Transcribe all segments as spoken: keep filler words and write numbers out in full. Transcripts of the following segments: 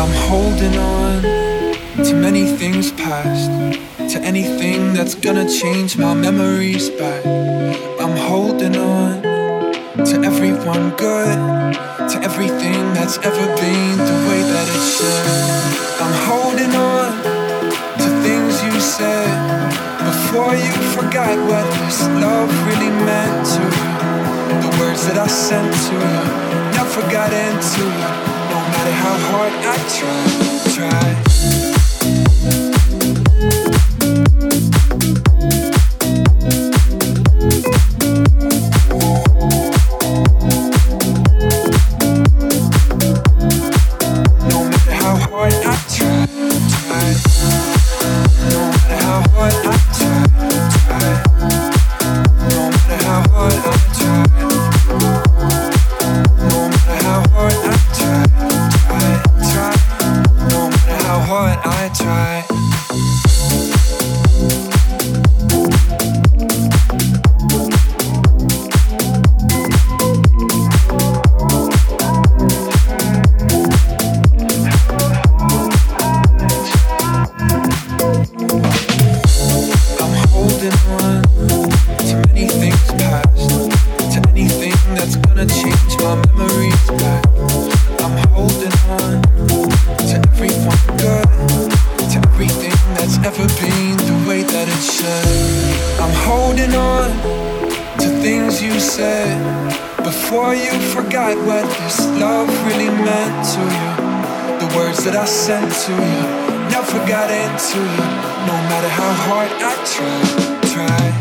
I'm holding on to many things past, to anything that's gonna change my memories back. I'm holding on to everyone good, to everything that's ever been the way that it should. I'm holding on to things you said before you forgot what this love really meant to you. The words that I sent to you never got into you, no matter how hard I tried, tried. To you, never got into you, no matter how hard I tried, tried.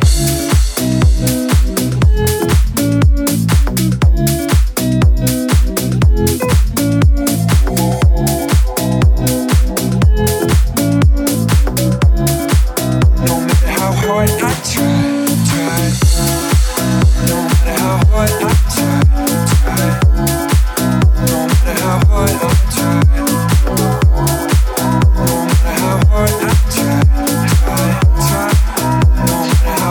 How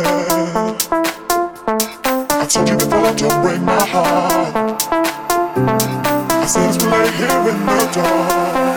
head. I told you before, don't break my heart. I said as we lay here in the dark.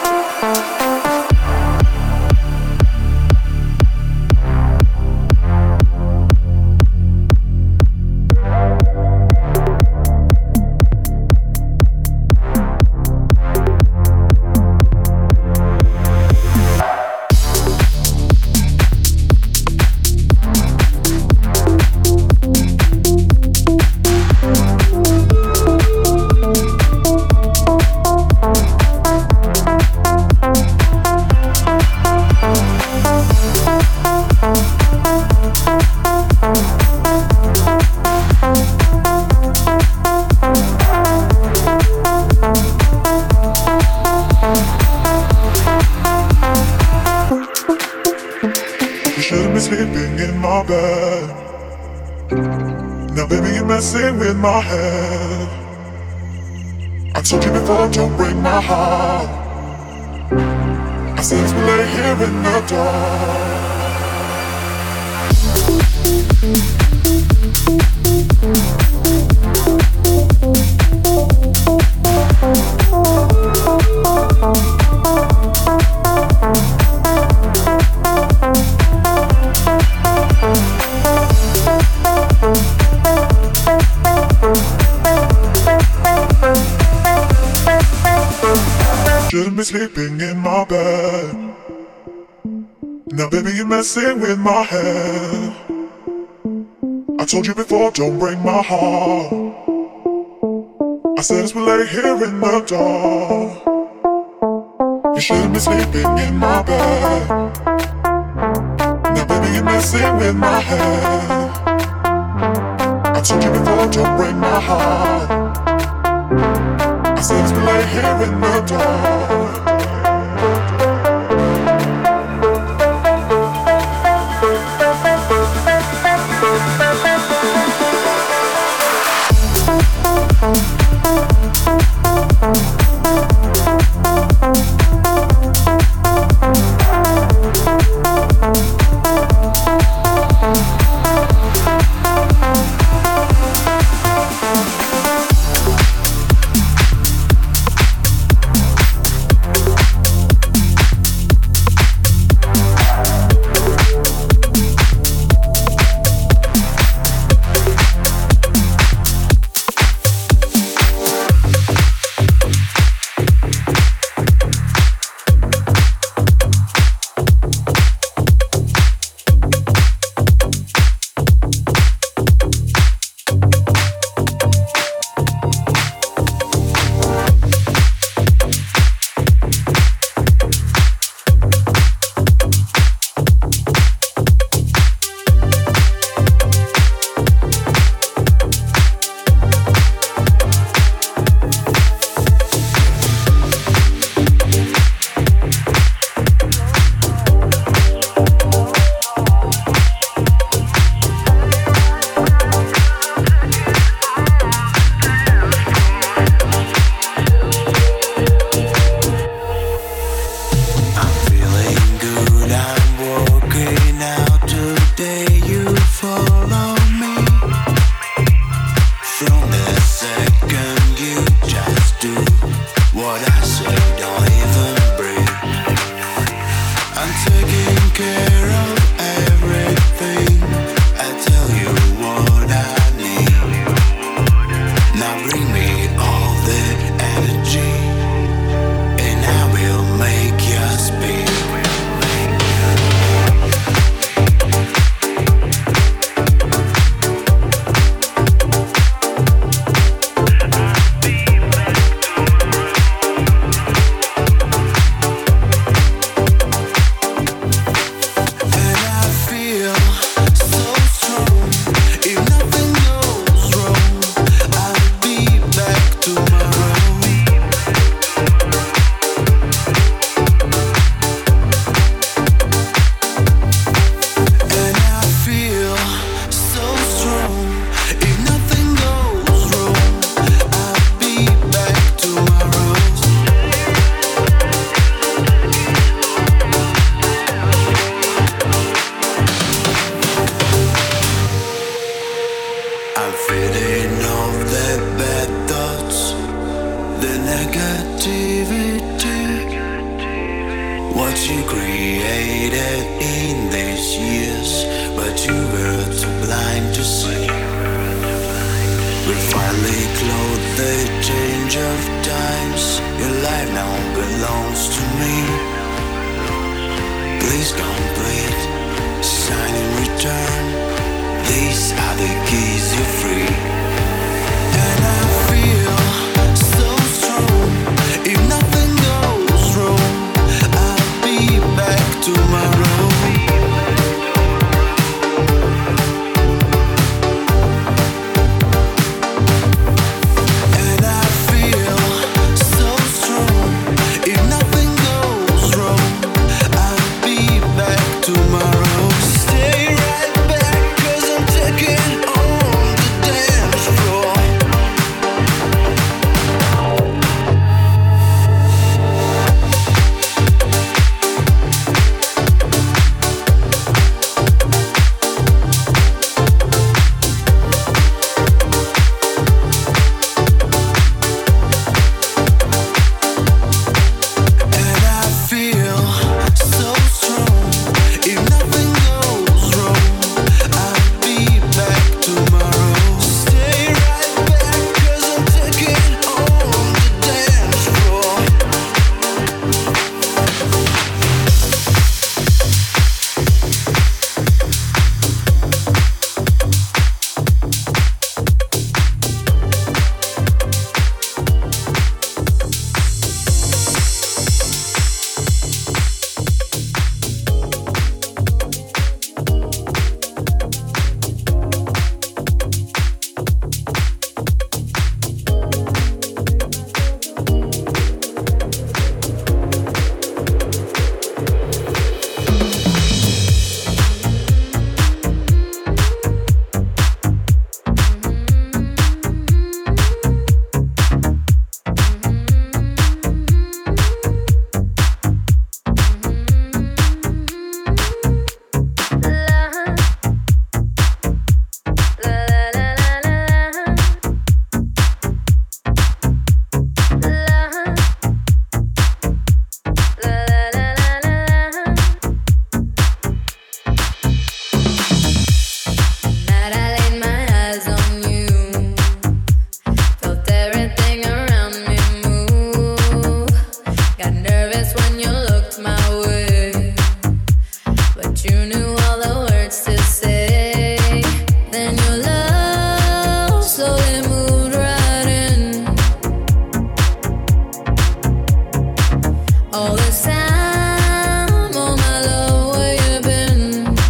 With my head, I told you before, don't break my heart. I said as we lay here in the dark. Shouldn't be sleeping in my bed. Now baby, you're messing with my head. I told you before, don't break my heart. I said as we lay here in the dark. You shouldn't be sleeping in my bed. Now baby, you're messing with my head. I told you before, don't break my heart. I said as we lay here in the dark. you created in these years, but you were too blind to see. We finally clothed the change of times. Your life now belongs to me. Please complete, sign in return. These are the keys, you're free. And I feel so strong. If nothing goes wrong, I'll be back tomorrow. And I feel so strong. If nothing goes wrong, I'll be back tomorrow. Stay right back, 'cause I'm taking on the dance floor. And I feel so strong. If nothing goes wrong, I'll be back tomorrow. Stay right back, 'cause I'm taking on the dance floor. Night I laid my eyes on you, felt everything around me move. Got nervous when you looked my way, but you knew all the words to say. Then your love slowly moved right in. All this time, oh my love, where you been?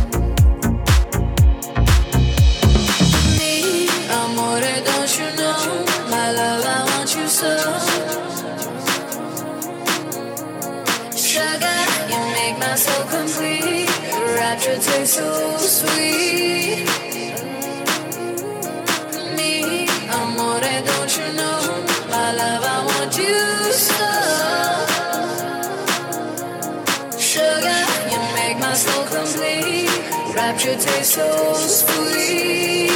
Me, amore, don't you know? My love, I want you so. Sugar, you make my soul complete. Your rapture tastes so sweet. Me, amore, don't you know? My love, I want you so. Sugar, you make my soul complete. Rapture tastes so sweet.